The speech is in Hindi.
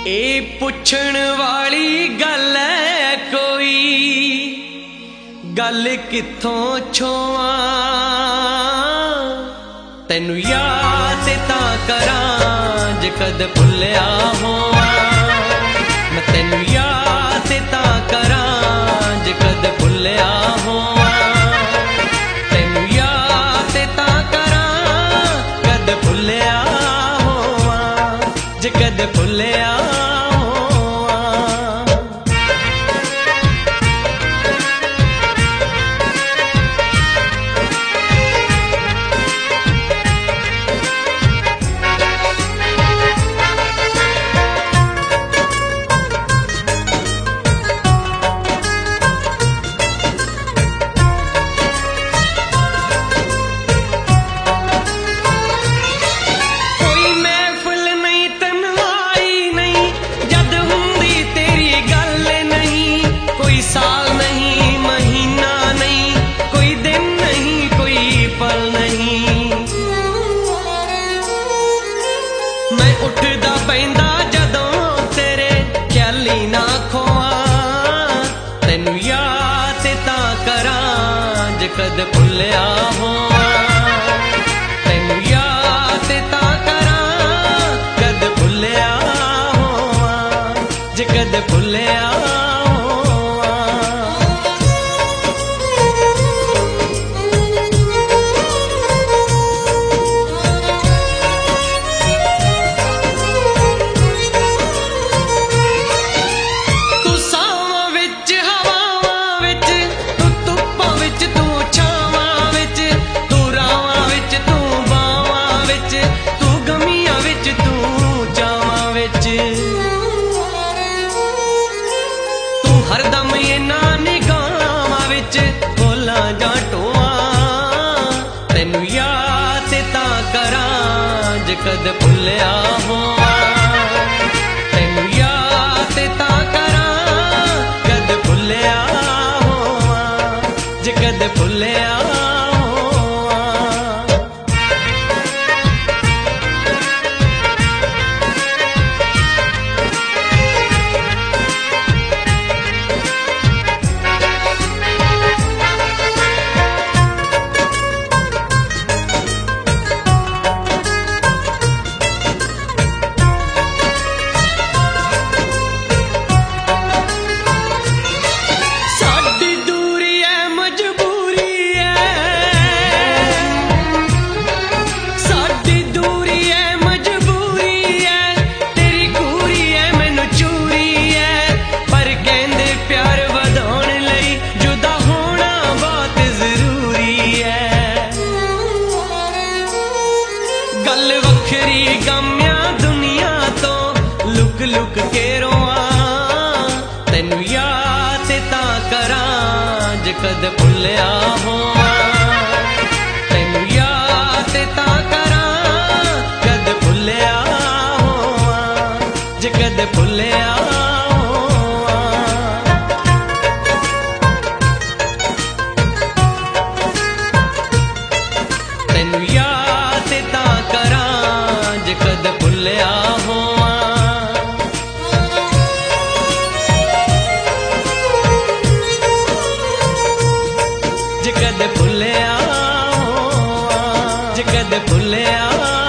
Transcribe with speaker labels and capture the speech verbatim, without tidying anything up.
Speaker 1: ए पुछण वाली गल है कोई गल किथों छोवा तेनू याद तां करां जे कद भुलिया होवां मैं तेनू याद तां करां जे कद भुलिया होवां तेनू याद तां करां कद भुलिया होवां जे कद भुलिया साल नहीं महीना नहीं कोई दिन नहीं कोई पल नहीं मैं उठदा पैंदा जदों तेरे ख्याली ना खोवां तेनू याद तां करां जे कद भुलिया होवां तेनू याद तां करां कद भुलिया होवां जे कद भुलिया हरदम इन्हां निगाहां विच बोलां जां टोआं तेनू याद तां करां जे कद भुलिया होवां तेनू याद तां करां कद भुलिया होवां जे कद भुलिया गल वखरी गम्या दुनिया तो लुक लुक के रोआं तेनू याद तां करां जे कद भुलिया होवां तेनू याद तां करां कद भुलिया होवां जे कद भुलिया तेनू याद तां करां जे कद भुलिया होवां जे कद भुलिया होवां जे कद भुलिया